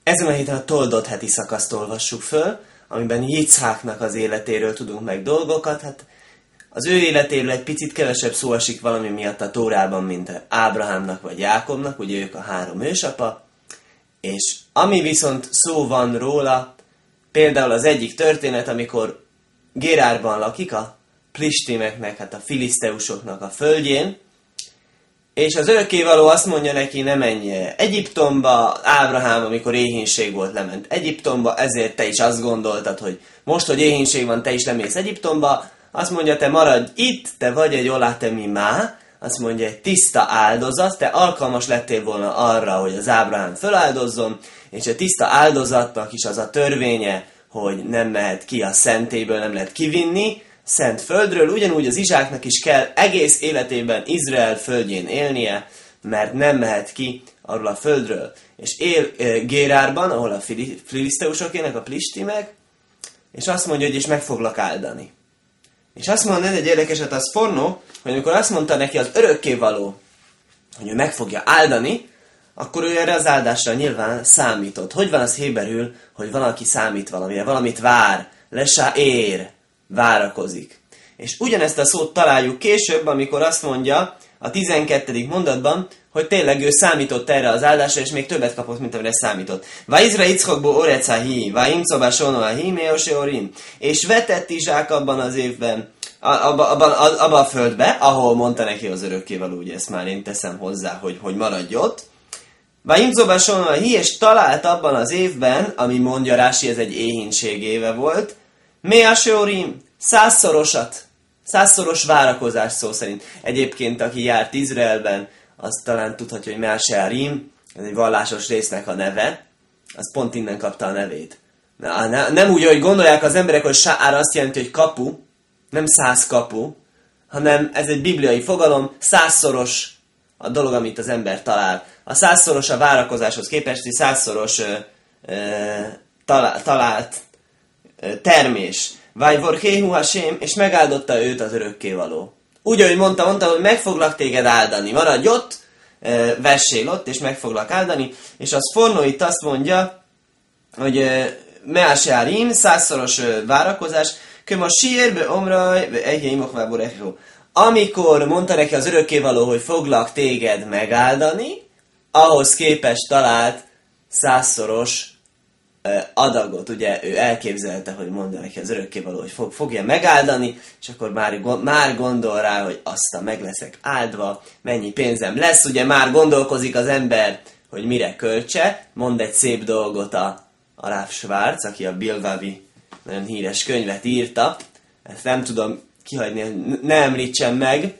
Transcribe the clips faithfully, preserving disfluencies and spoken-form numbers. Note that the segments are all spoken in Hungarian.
Ezen a héten a toldott heti szakaszt olvassuk föl, amiben Jicháknak az életéről tudunk meg dolgokat. Hát az ő életéről egy picit kevesebb szó esik valami miatt a Tórában, mint Ábrahámnak vagy Jákobnak, ugye ők a három ősapa. És ami viszont szó van róla, például az egyik történet, amikor Gérárban lakik, a plistimeknek, hát a filiszteusoknak a földjén, és az örökkévaló azt mondja neki, ne menj Egyiptomba, Ábrahám, amikor éhínség volt, lement Egyiptomba, ezért te is azt gondoltad, hogy most, hogy éhínség van, te is lemész Egyiptomba, azt mondja, te maradj itt, te vagy egy olatemi má, azt mondja, egy tiszta áldozat, te alkalmas lettél volna arra, hogy az Ábrahám föláldozzon, és a tiszta áldozatnak is az a törvénye, hogy nem mehet ki a szentélyből, nem lehet kivinni, szent földről, ugyanúgy az Izsáknak is kell egész életében Izrael földjén élnie, mert nem mehet ki arról a földről. És él e, Gérárban, ahol a filiszteusok élnek, a plistimek, és azt mondja, hogy és meg foglak áldani. És azt mondja, ez egy érdekeset, az fornó, hogy amikor azt mondta neki az örökkévaló, hogy ő meg fogja áldani, akkor ő erre az áldásra nyilván számított. Hogy van az héberül, hogy valaki számít valamire, valamit vár, lesá ér, várakozik. És ugyanezt a szót találjuk később, amikor azt mondja a tizenkettedik mondatban, hogy tényleg ő számított erre az áldásra, és még többet kapott, mint amire számított. Va Izra Ickokból oreca hi, va imcoba sonoa hi, meose orim. És vetett Izsák abban az évben, abban, abban, abban a földbe, ahol mondta neki az örökkévaló, ugye ezt már én teszem hozzá, hogy, hogy maradj ott. Va imcoba sonoa hi, és talált abban az évben, ami mondja Rási, ez egy éhínség éve volt, meose orim, százszorosat, százszoros várakozás szó szerint. Egyébként, aki járt Izraelben, az talán tudhatja, hogy Me'ashe'arim, ez egy vallásos résznek a neve, az pont innen kapta a nevét. Na, ne, nem úgy, hogy gondolják az emberek, hogy Sa'ar azt jelenti, hogy kapu, nem száz kapu, hanem ez egy bibliai fogalom, százszoros a dolog, amit az ember talál. A százszoros a várakozáshoz képest, egy százszoros ö, ö, talál, talált ö, termés. Vajvorhéhu Hasém, és megáldotta őt az örökkévaló. Úgy, ahogy mondta, mondta, hogy meg foglak téged áldani. Maradj ott, vessél ott, és meg foglak áldani. És az fornó itt azt mondja, hogy Me'ashe'arim, százszoros várakozás, köm a sírbe omraj, egyé imokvából echó. Amikor mondta neki az örökkévaló, hogy foglak téged megáldani, ahhoz képest talált százszoros adagot, ugye ő elképzelte, hogy mondja neki az örökkévaló, hogy fog, fogja megáldani, és akkor már, már gondol rá, hogy azt meg leszek áldva, mennyi pénzem lesz, ugye már gondolkozik az ember, hogy mire költse, mond egy szép dolgot a, a Rav Schwarz, aki a Bilvavi nagyon híres könyvet írta, ezt nem tudom kihagyni, ne említsem meg,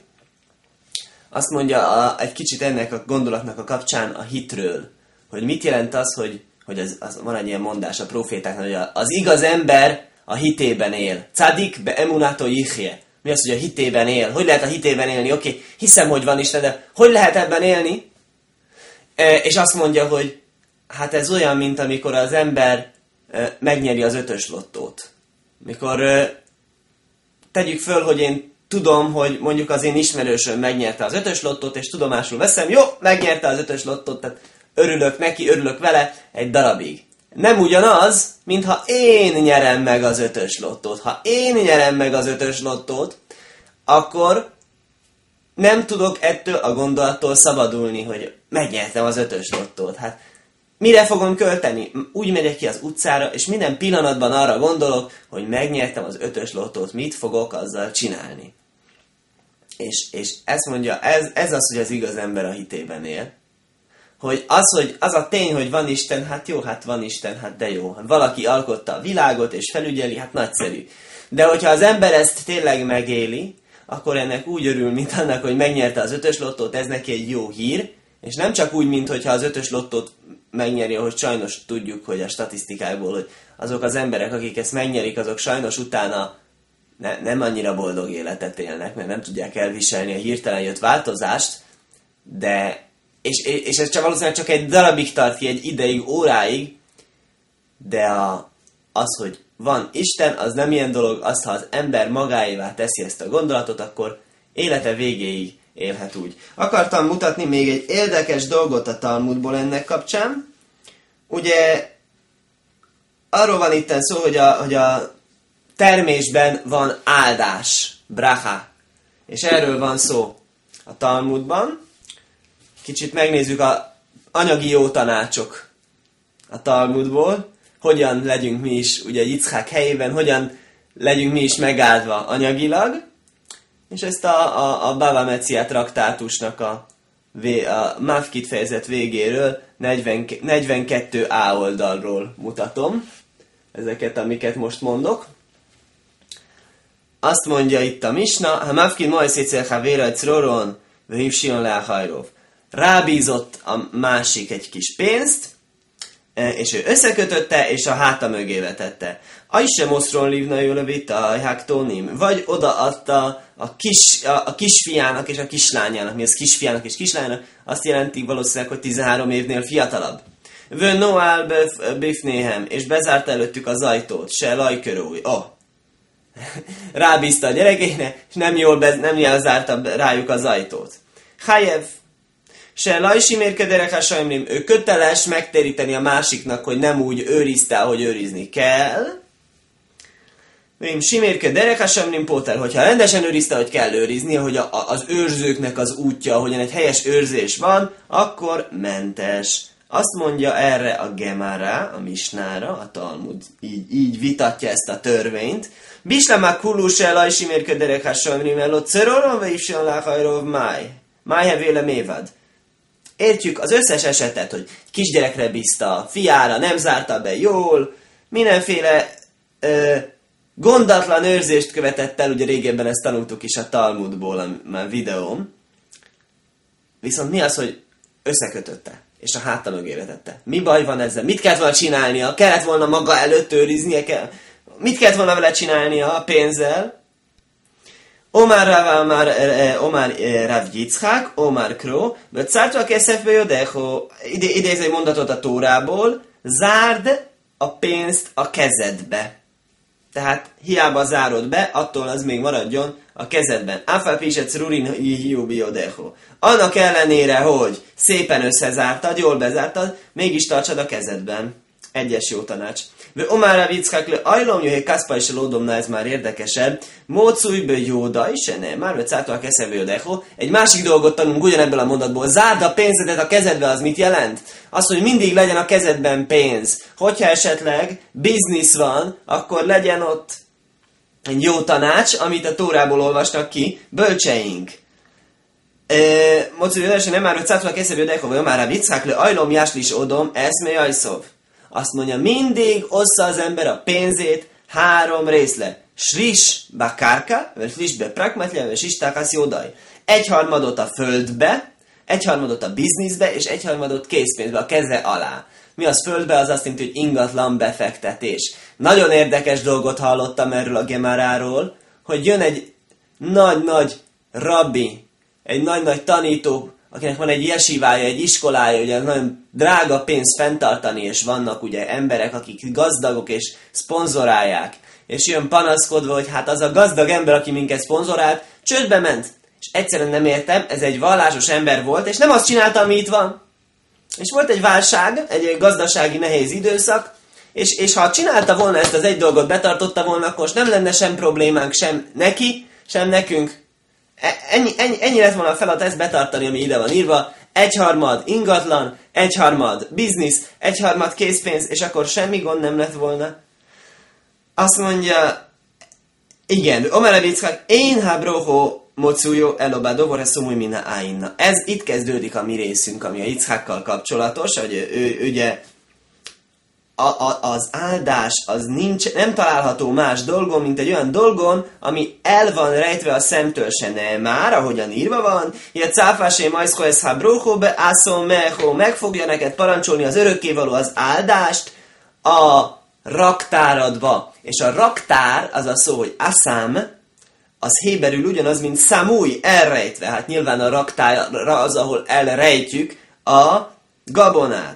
azt mondja a, egy kicsit ennek a gondolatnak a kapcsán a hitről, hogy mit jelent az, hogy hogy az, az, van egy ilyen mondás a profétáknak, hogy az igaz ember a hitében él. Cadik be emunato yichje. Mi az, hogy a hitében él? Hogy lehet a hitében élni? Oké, okay, hiszem, hogy van Isten, de hogy lehet ebben élni? E, és azt mondja, hogy hát ez olyan, mint amikor az ember e, megnyeri az ötös lottót. Mikor e, tegyük föl, hogy én tudom, hogy mondjuk az én ismerősöm megnyerte az ötös lottót, és tudomásul veszem, jó, megnyerte az ötös lottót, tehát örülök neki, örülök vele egy darabig. Nem ugyanaz, mintha én nyerem meg az ötös lottót. Ha én nyerem meg az ötös lottót, akkor nem tudok ettől a gondolattól szabadulni, hogy megnyertem az ötös lottót. Hát mire fogom költeni? Úgy megyek ki az utcára, és minden pillanatban arra gondolok, hogy megnyertem az ötös lottót, mit fogok azzal csinálni. És, és ezt mondja, ez, ez az, hogy az igaz ember a hitében él. Hogy az, hogy az a tény, hogy van Isten, hát jó, hát van Isten, hát de jó. Valaki alkotta a világot és felügyeli, hát nagyszerű. De hogyha az ember ezt tényleg megéli, akkor ennek úgy örül, mint annak, hogy megnyerte az ötös lottót, ez neki egy jó hír, és nem csak úgy, mint hogyha az ötös lottót megnyeri, hogy sajnos tudjuk, hogy a statisztikákból, hogy azok az emberek, akik ezt megnyerik, azok sajnos utána ne, nem annyira boldog életet élnek, mert nem tudják elviselni a hirtelen jött változást, de És, és ez csak valószínűleg csak egy darabig tart ki, egy ideig, óráig, de a, az, hogy van Isten, az nem ilyen dolog, az, ha az ember magáévá teszi ezt a gondolatot, akkor élete végéig élhet úgy. Akartam mutatni még egy érdekes dolgot a Talmudból ennek kapcsán. Ugye arról van itt szó, hogy a, hogy a termésben van áldás, bracha. És erről van szó a Talmudban. Kicsit megnézzük a anyagi jó tanácsok a Talmudból. Hogyan legyünk mi is, ugye Yitzchák helyében, hogyan legyünk mi is megáldva anyagilag. És ezt a, a, a Bava Metzia traktátusnak a, a Mavkit fejezet végéről negyven, negyvenkettő á oldalról mutatom. Ezeket, amiket most mondok. Azt mondja itt a Misna, ha Mavkit Moiszécel Havera Czroron, Vhivsion Leachajrov. Rábízott a másik egy kis pénzt, és ő összekötötte, és a háta mögé vetette. Aise Moszron Livna Jölevita, Haktonim, vagy odaadta a, kis, a, a kisfiának és a kislányának. Mi az kisfiának és kislányának? Azt jelenti valószínűleg, hogy tizenhárom évnél fiatalabb. Vön Noál Bifnéhem, és bezárta előttük az ajtót, se lajkörúj. Oh. Rábízta a gyerekének, és nem jól, be, nem jól zárta rájuk az ajtót. Hajev, se lajsi mérkederek hasajmlim, ő köteles megtéríteni a másiknak, hogy nem úgy őrizte, ahogy őrizni kell. Vém simérke derek hasajmlim póter, hogyha rendesen őrizte, hogy kell őrizni, hogy a, a, az őrzőknek az útja, ahogyan egy helyes őrzés van, akkor mentes. Azt mondja erre a Gemara, a Misnára, a Talmud így, így vitatja ezt a törvényt. Bislamá kuluse lajsi mérke derek hasajmlim elott szeroron, ve ifsion láhajrov máj. Máj véle mévad. Értjük az összes esetet, hogy kisgyerekre bízta, fiára nem zárta be jól, mindenféle ö, gondatlan őrzést követett el, ugye régebben ezt tanultuk is a Talmudból, a, a videóm. Viszont mi az, hogy összekötötte, és a háta mögé vetette? Mi baj van ezzel? Mit kellett volna csinálnia? Kellett volna maga előtt őriznie? Kell? Mit kellett volna vele csinálnia a pénzzel? Omar Rav, Omar, eh, Omar eh, Rav Yitzchak, Omar Kro, mert szártva keszefbe jödeho, ide, idéz egy mondatot a Tórából, zárd a pénzt a kezedbe. Tehát hiába zárod be, attól az még maradjon a kezedben. Áfál piset rurin hiubi jödeho. Annak ellenére, hogy szépen összezártad, jól bezártad, mégis tartsad a kezedben. Egyes jó tanács. Ve Omar Rav Yitzchak le ajlom jöhe kaszpa is lódomna, ez már érdekesebb. Mócújbe jóda is, ne, már vagy szártva a keszevő jödeho. Egy másik dolgot tanulunk ugyanebből a mondatból. Zárd a pénzedet a kezedbe, az mit jelent? Az, hogy mindig legyen a kezedben pénz. Hogyha esetleg biznisz van, akkor legyen ott egy jó tanács, amit a Tórából olvastak ki bölcseink. Mócújbe jóda, nem már vagy szártva a keszevő jödeho, vagy Omar Rav Yitzchak le ajlom jáslis odom, ez me ajszov. Azt mondja, mindig ossza az ember a pénzét három részle. Sris bakárka, vagy sris be prakmatlia, vagy sris tákasz jódaj. Egyharmadot a földbe, egyharmadot a bizniszbe, és egyharmadot készpénzbe, a keze alá. Mi az földbe? Az azt jelenti, hogy ingatlan befektetés. Nagyon érdekes dolgot hallottam erről a Gemaráról, hogy jön egy nagy-nagy rabbi, egy nagy-nagy tanító, akinek van egy jesivája, egy iskolája, ugye nagyon drága pénzt fenntartani, és vannak ugye emberek, akik gazdagok és szponzorálják, és jön panaszkodva, hogy hát az a gazdag ember, aki minket szponzorált, csődbe ment. És egyszerűen nem értem, ez egy vallásos ember volt, és nem azt csinálta, ami itt van. És volt egy válság, egy gazdasági nehéz időszak, és, és ha csinálta volna ezt az egy dolgot, betartotta volna, akkor nem lenne sem problémánk, sem neki, sem nekünk. Ennyi, ennyi, ennyi lett volna a feladat ezt betartani, ami ide van írva. Egyharmad ingatlan, egyharmad biznisz, egyharmad készpénz, és akkor semmi gond nem lett volna. Azt mondja, igen, Omer Rav Yitzchak, én habroho mocújó elobádó, vore szomúj minna áinna. Ez itt kezdődik a mi részünk, ami a Yitzchakkal kapcsolatos, hogy ő, ő ugye A, a, az áldás az nincs, nem található más dolgon, mint egy olyan dolgon, ami el van rejtve a szemtől se nem már, ahogyan írva van, hogy a cáfásé majszko ez habróhó be ászom mehó, meg fogja neked parancsolni az örökkévaló az áldást a raktáradba. És a raktár, az a szó, hogy aszám, az héberül ugyanaz, mint szamúj, elrejtve. Hát nyilván a raktár az, ahol elrejtjük a gabonát.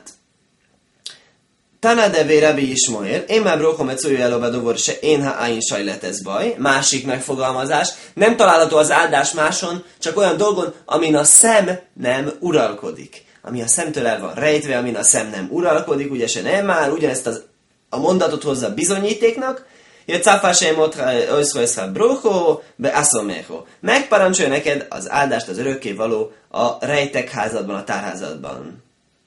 Tanadevé Rabbi Ismoér, én már brokom egy szójú elobadovor se én ha áin sajlet ez baj. Másik megfogalmazás, nem található az áldás máson, csak olyan dolgon, amin a szem nem uralkodik. Ami a szemtől el van rejtve, amin a szem nem uralkodik, ugye se nem már, ugyanezt az, a mondatot hozza bizonyítéknak, Jacafásém oszrajszra brochó, be aszomecho. Megparancsolja neked az áldást, az örökkévaló a rejtekházadban, a tárházadban.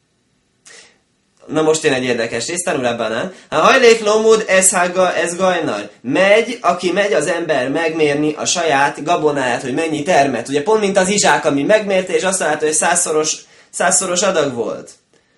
Na most jön egy érdekes rész, tanulában, ha hajlék lomud, ez hága, ez gajnar. Megy, aki megy az ember megmérni a saját gabonáját, hogy mennyi termet. Ugye pont mint az izsák, ami megmérte, és azt látta, hogy százszoros, százszoros adag volt.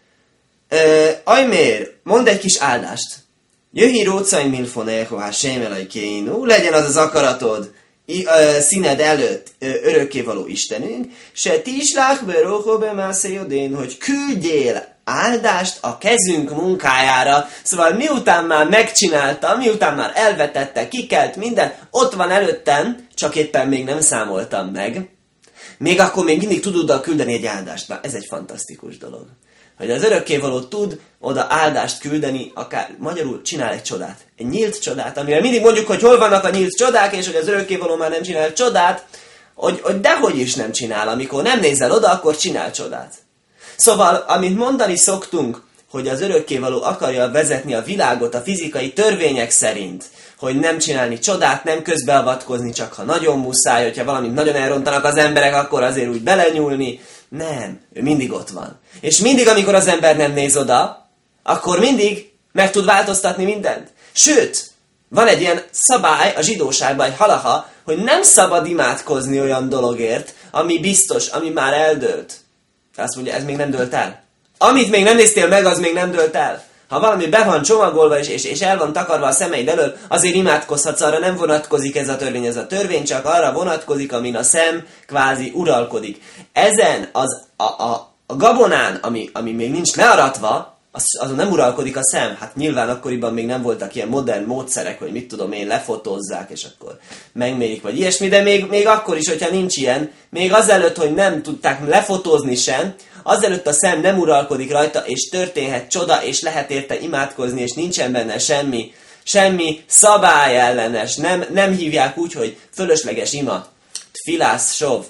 Ajmér, mondd egy kis áldást. Jöhi rócai milfoného, hát sémelai kéinú, legyen az az akaratod, I, ö, színed előtt ö, örökkévaló Istenünk, se tislák beróhóbe mászéjodén, hogy küldjél áldást a kezünk munkájára. Szóval miután már megcsinálta, miután már elvetette, kikelt minden, ott van előttem, csak éppen még nem számoltam meg. Még akkor még mindig tud oda küldeni egy áldást. Na, ez egy fantasztikus dolog. Hogy az örökkévaló tud oda áldást küldeni, akár magyarul csinál egy csodát. Egy nyílt csodát, amire mindig mondjuk, hogy hol vannak a nyílt csodák, és hogy az örökkévaló már nem csinál csodát, hogy, hogy dehogy is nem csinál. Amikor nem nézel oda, akkor csinál csodát. Szóval, amit mondani szoktunk, hogy az örökkévaló akarja vezetni a világot a fizikai törvények szerint, hogy nem csinálni csodát, nem közbeavatkozni, csak ha nagyon muszáj, hogyha valamit nagyon elrontanak az emberek, akkor azért úgy belenyúlni. Nem, ő mindig ott van. És mindig, amikor az ember nem néz oda, akkor mindig meg tud változtatni mindent. Sőt, van egy ilyen szabály a zsidóságban, egy halaha, hogy nem szabad imádkozni olyan dologért, ami biztos, ami már eldőlt. Azt mondja, ez még nem dőlt el. Amit még nem néztél meg, az még nem dőlt el. Ha valami be van csomagolva, és, és, és el van takarva a szemeid elől, azért imádkozhatsz, arra nem vonatkozik ez a törvény. Ez a törvény csak arra vonatkozik, amin a szem kvázi uralkodik. Ezen az, a, a, a gabonán, ami, ami még nincs learatva, az, azon nem uralkodik a szem. Hát nyilván akkoriban még nem voltak ilyen modern módszerek, hogy mit tudom én, lefotózzák, és akkor megmérik, vagy ilyesmi, de még, még akkor is, hogyha nincs ilyen, még azelőtt, hogy nem tudták lefotózni sem, azelőtt a szem nem uralkodik rajta, és történhet csoda, és lehet érte imádkozni, és nincsen benne semmi, semmi szabályellenes. Nem, nem hívják úgy, hogy fölösleges ima. Filász, sov.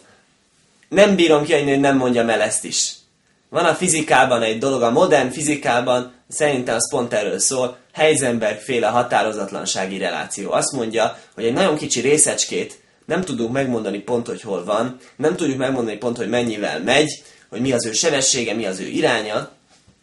Nem bírom kiadni, hogy nem mondjam el ezt is. Van a fizikában egy dolog, a modern fizikában, szerintem az pont erről szól, Heisenberg-féle határozatlansági reláció. Azt mondja, hogy egy nagyon kicsi részecskét nem tudunk megmondani pont, hogy hol van, nem tudjuk megmondani pont, hogy mennyivel megy, hogy mi az ő sebessége, mi az ő iránya.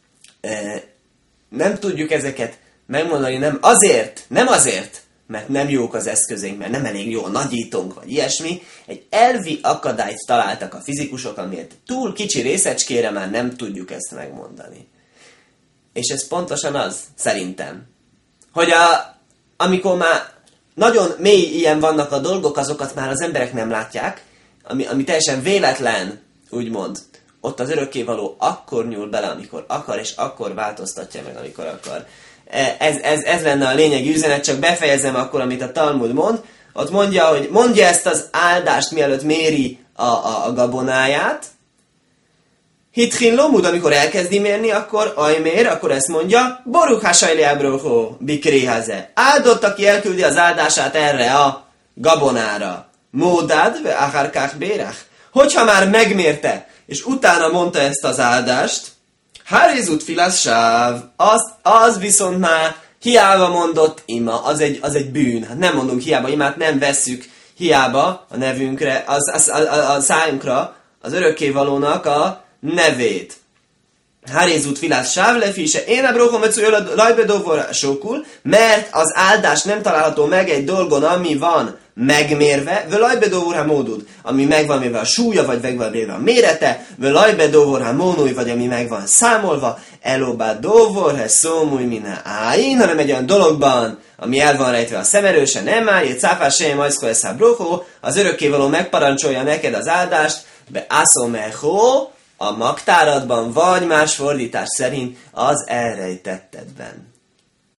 Nem tudjuk ezeket megmondani, nem azért, nem azért, mert nem jók az eszközénk, mert nem elég jó a nagyítónk, vagy ilyesmi. Egy elvi akadályt találtak a fizikusok, amiért túl kicsi részecskére már nem tudjuk ezt megmondani. És ez pontosan az, szerintem, hogy a, amikor már nagyon mély ilyen vannak a dolgok, azokat már az emberek nem látják, ami, ami teljesen véletlen, úgymond. Ott az örökkévaló akkor nyúl bele, amikor akar, és akkor változtatja meg, amikor akar. Ez, ez, ez lenne a lényegi üzenet, csak befejezem akkor, amit a Talmud mond. Ott mondja, hogy mondja ezt az áldást, mielőtt méri a, a, a gabonáját. Hitchin lomud, amikor elkezdi mérni, akkor ajmér, akkor ezt mondja, Baruch hasajliábroho bikrihaze. Áldott, aki elküldi az áldását erre a gabonára. Módád, ve acharkach bérach. Hogyha már megmérte, és utána mondta ezt az áldást, Hárizut filasz sáv, az, az viszont már hiába mondott ima, az egy, az egy bűn. Hát nem mondunk hiába imát, nem vesszük hiába a nevünkre, az, az, a, a, a szájunkra, az örökkévalónak a nevét. Hárizut filasz sáv lefise, én a brokom öcő lajbedóvor sokul, mert az áldás nem található meg egy dolgon, ami van megmérve, völajbedóvorha módud, ami megvan mérve a súlya, vagy megvan mérve a mérete, völajbedóvorha mónúj, vagy ami megvan számolva, elobádóvorha szómúj mine áin, hanem egy olyan dologban, ami el van rejtve a szemerőse, nem áll, egy cáfás sejem ajszko eszá brochó, az örökkévaló megparancsolja neked az áldást, be aszomecho, a magtáradban, vagy más fordítás szerint az elrejtettedben.